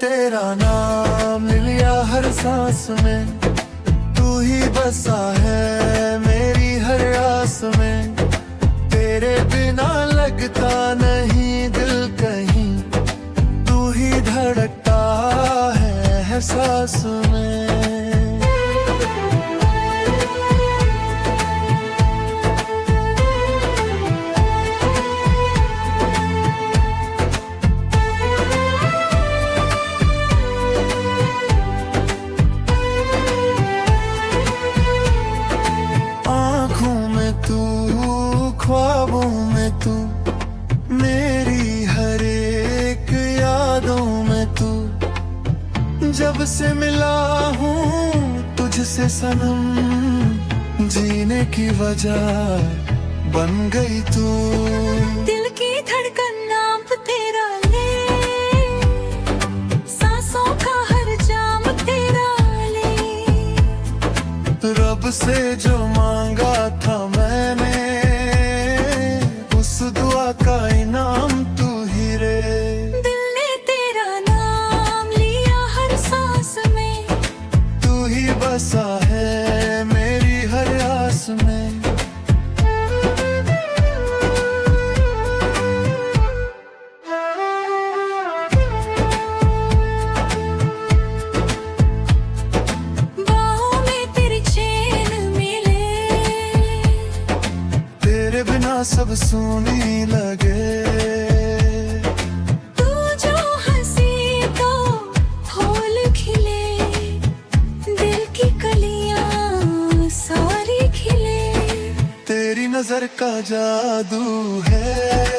तेरा नाम लिया हर सांस में, तू ही बसा है मेरी हर आस में। तेरे बिना लगता नहीं दिल कहीं, तू ही धड़कता है सांस में। ख्वाबों में तू, मेरी हर एक यादों में तू, जब से मिला हूँ तुझसे सनम, जीने की वजह बन गई तू। दिल की धड़कन नाम तेरा ले, सांसों का हर जाम तेरा ले। रब से जो मांगा था मैंने, उस दुआ का इनाम तू ही रे। दिल ने तेरा नाम लिया हर सांस में, तू ही बसा है मेरी हर आस में। बाहों में तेरी चैन मिले, तेरे बिना सब सुनी लगे। तू जो हंसी तो फूल खिले, दिल की कलियां सारी खिले। तेरी नजर का जादू है,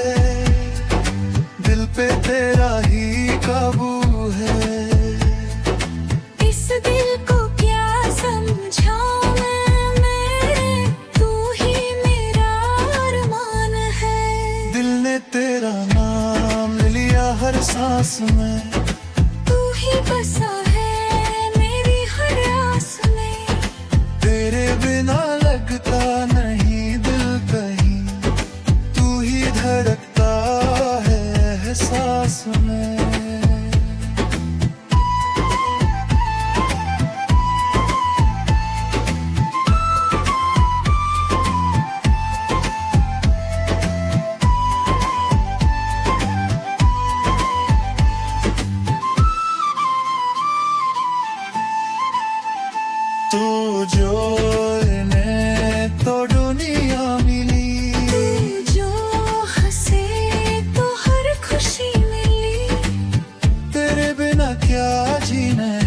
दिल पे तेरा ही काबू है। इस दिल को क्या समझाऊं मैं, तू ही मेरा अरमान है। दिल ने तेरा नाम लिया हर सांस में, तू ही बसा है मेरी हर आस में। तेरे बिना लगता नहीं दिल कहीं, तू ही धड़कता है सांस में। तू जो ने तो दुनिया मिली, तू जो हंसे तो हर खुशी मिली। तेरे बिना क्या जीना